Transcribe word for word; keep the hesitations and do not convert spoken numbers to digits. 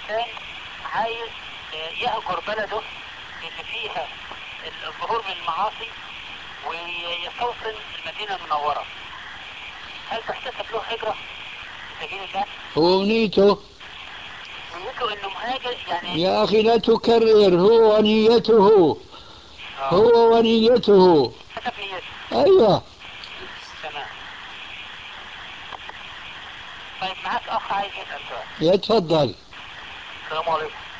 انسان عايز يهجر بلده اللي فيها الظهور من المعاصي ويستوطن المدينة المنورة، هل تحتسب له هجرة في سبيل الله؟ هو نيته. نيته انه مهاجر يعني. يا أخي لا تكرر، هو ونيته. اه هو ونيته. حسب نيته. أيوة. تمام. طيب معاك اخ عايز يسأل سؤال. يتفضل. السلام عليكم.